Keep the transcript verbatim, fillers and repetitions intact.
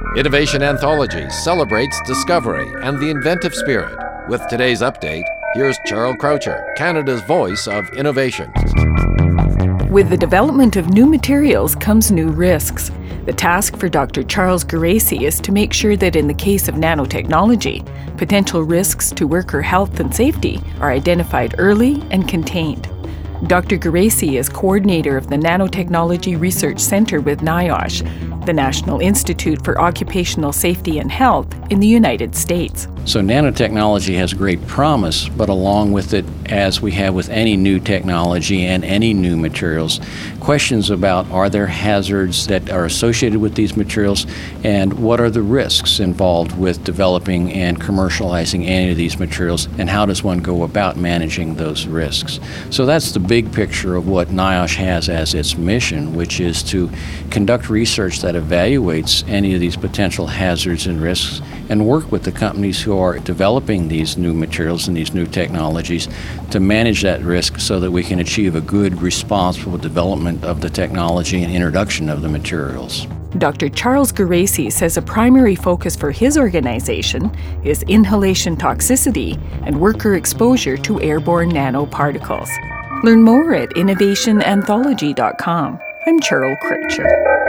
Innovation Anthology celebrates discovery and the inventive spirit. With today's update, here's Cheryl Croucher, Canada's voice of innovation. With the development of new materials comes new risks. The task for Doctor Charles Geraci is to make sure that in the case of nanotechnology, potential risks to worker health and safety are identified early and contained. Doctor Geraci is coordinator of the Nanotechnology Research Centre with NIOSH, the National Institute for Occupational Safety and Health in the United States. So nanotechnology has great promise, but along with it, as we have with any new technology and any new materials, questions about are there hazards that are associated with these materials, and what are the risks involved with developing and commercializing any of these materials, and how does one go about managing those risks? So that's the big picture of what NIOSH has as its mission, which is to conduct research that evaluates any of these potential hazards and risks and work with the companies who are developing these new materials and these new technologies to manage that risk so that we can achieve a good, responsible development of the technology and introduction of the materials. Doctor Charles Geraci says a primary focus for his organization is inhalation toxicity and worker exposure to airborne nanoparticles. Learn more at innovation anthology dot com. I'm Cheryl Croucher.